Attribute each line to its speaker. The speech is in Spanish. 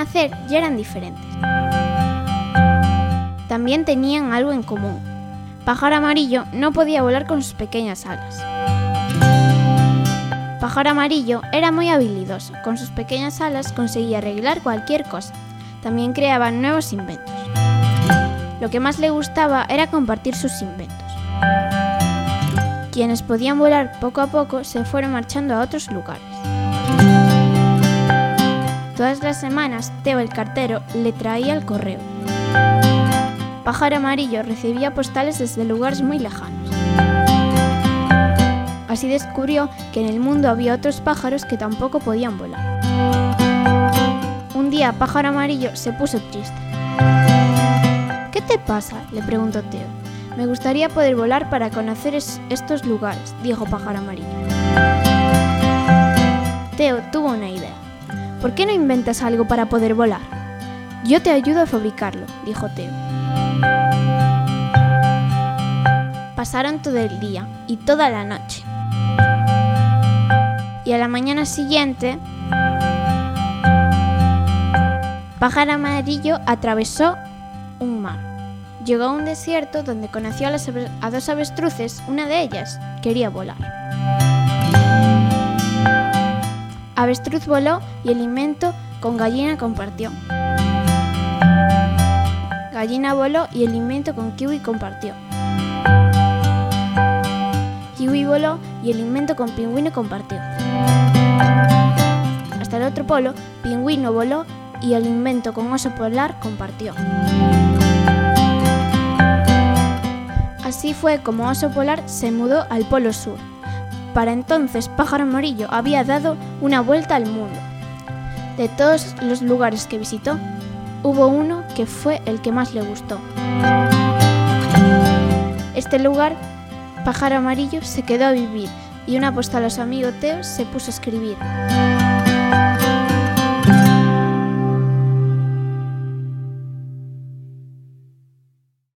Speaker 1: hacer ya eran diferentes. También tenían algo en común. Pájaro Amarillo no podía volar con sus pequeñas alas. Pájaro Amarillo era muy habilidoso. Con sus pequeñas alas conseguía arreglar cualquier cosa. También creaba nuevos inventos. Lo que más le gustaba era compartir sus inventos. Quienes podían volar poco a poco se fueron marchando a otros lugares. Todas las semanas, Teo el cartero le traía el correo. Pájaro Amarillo recibía postales desde lugares muy lejanos. Así descubrió que en el mundo había otros pájaros que tampoco podían volar. Un día, Pájaro Amarillo se puso triste. ¿Qué te pasa?, le preguntó Teo. Me gustaría poder volar para conocer estos lugares, dijo Pájaro Amarillo. Teo tuvo una idea. ¿Por qué no inventas algo para poder volar? Yo te ayudo a fabricarlo, dijo Teo. Pasaron todo el día y toda la noche. Y a la mañana siguiente, Pájaro Amarillo atravesó un mar. Llegó a un desierto donde conoció a dos avestruces. Una de ellas quería volar. Avestruz voló y el alimento con Gallina compartió. Gallina voló y el alimento con Kiwi compartió. Kiwi voló y el alimento con Pingüino compartió. Hasta el otro polo, Pingüino voló y el alimento con Oso Polar compartió. Así fue como Oso Polar se mudó al Polo Sur. Para entonces, Pájaro Amarillo había dado una vuelta al mundo. De todos los lugares que visitó, hubo uno que fue el que más le gustó. Este lugar, Pájaro Amarillo se quedó a vivir y una postal a su amigo Teo se puso a escribir.